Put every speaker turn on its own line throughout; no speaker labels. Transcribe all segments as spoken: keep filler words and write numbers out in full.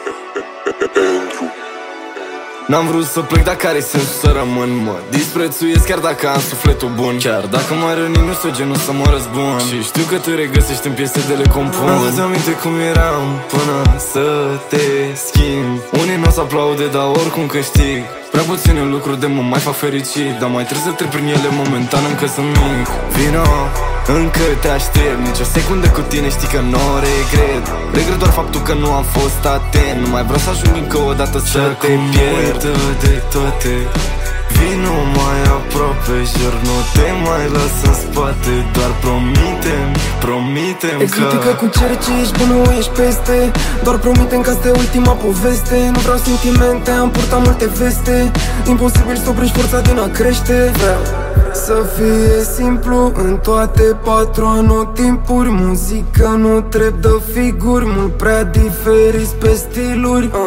N-am vrut să plec, dar care-i sensul să rămân, mă? Disprețuiesc chiar dacă am sufletul bun. Chiar dacă mă răni, nu sunt genul să mă răzbun. Și știu că te regăsești în piese de le compun. Îți aminte cum eram până să te schimb. Unii n-o să aplaude, dar oricum câștig. Prea puține lucruri de mă mai fac fericit, dar mai trebuie să trec prin ele momentan, încă sunt mic. Vino, încă te aștept, nici o secundă cu tine, știi că nu o regret. Regret doar faptul că nu am fost atent. Nu mai vreau să ajung încă o dată să te pierd. De toate, vino mai aproape, jur, nu te mai las în spate. Doar promitem, promitem că
exotică cu cerci, ești bună, ești peste. Doar promitem că asta e ultima poveste. Nu vreau sentimente, am purtat multe veste. Imposibil să oprești forța din a crește. Vreau să fie simplu în toate patru anotimpuri. Muzică nu trebuie de figuri, mult prea diferiți pe stiluri. uh.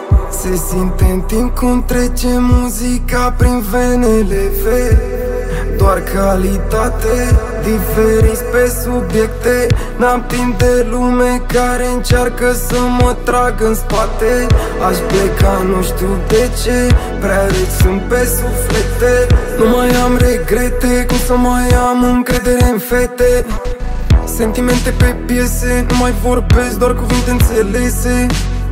Se simte în timp cum trece muzica prin venele vei. Doar calitate, diferiți pe subiecte. N-am timp de lume care încearcă să mă tragă în spate. Aș pleca, nu știu de ce, prea reci sunt pe suflete. Nu mai am regrete, cum să mai am încredere în fete. Sentimente pe piese, nu mai vorbesc, doar cuvinte înțelese.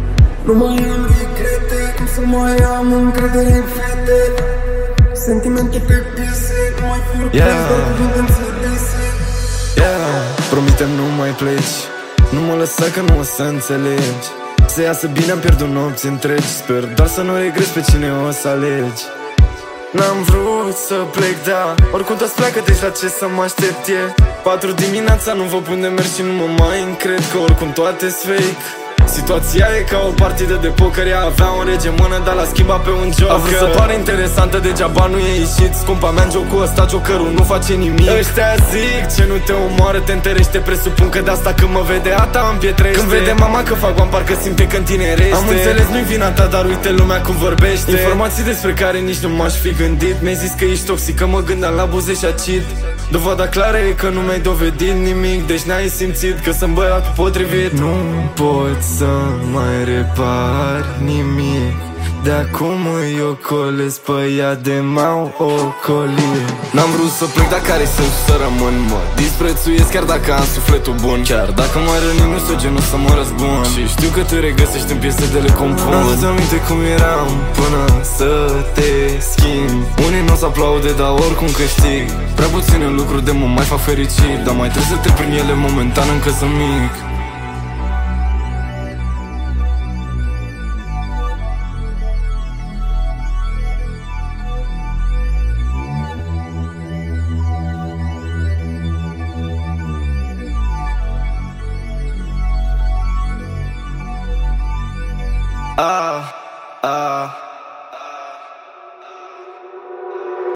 Nu mai am regrete, cum să mai am încredere în fete. Sentimente pe piese, nu mai vorbesc, yeah, doar cuvinte înțelese.
Yeah, promitem nu mai pleci, nu mă lăsa că nu o să înțelegi. Să iasă bine, am pierdut nopți întregi. Sper doar să nu regrezi pe cine o să alegi. N-am vrut să plec, da, oricum toți pleacă, deci la ce să mă aștept e patru dimineața, nu vă pun de mers și nu mă mai încred, că oricum toate-s fake. Situația e ca o partidă de poker. Ea avea un rege în mână, dar l-a schimbat pe un joker. A vrut să pare interesantă, degeaba nu e ieșit. Scumpa mea în jocul ăsta, jokerul nu face nimic. Ăștia zic ce nu te omoară, te întărește. Presupun că de asta când mă vede ata împietrește. Când vede mama că fac bani, parcă simte că întinerește. Am înțeles, nu-i vina ta, dar uite lumea cum vorbește. Informații despre care nici nu m-aș fi gândit. Mi-ai zis că ești toxică, mă gândeam la buze și acid. Dovada clară e că nu mi-ai dovedit nimic, deci n-ai simțit că sunt băiatul potrivit. Nu pot să mai repar nimic, de acum îi ocolesc pe ea de m-au ocolit. N-am vrut să plec, dar care-i sensul să rămân, mă? Disprețuiesc chiar dacă am sufletul bun. Chiar dacă mă răni, nu sunt genul să mă răzbun. Și știu că te regăsești în piese de le compun. Îți aminte cum eram până să te schimb. Unii n-o să aplaude, dar oricum câștig. Prea puține lucruri de mă mai fac fericit, dar mai trebuie să trec prin ele momentan, încă sunt mic. Ah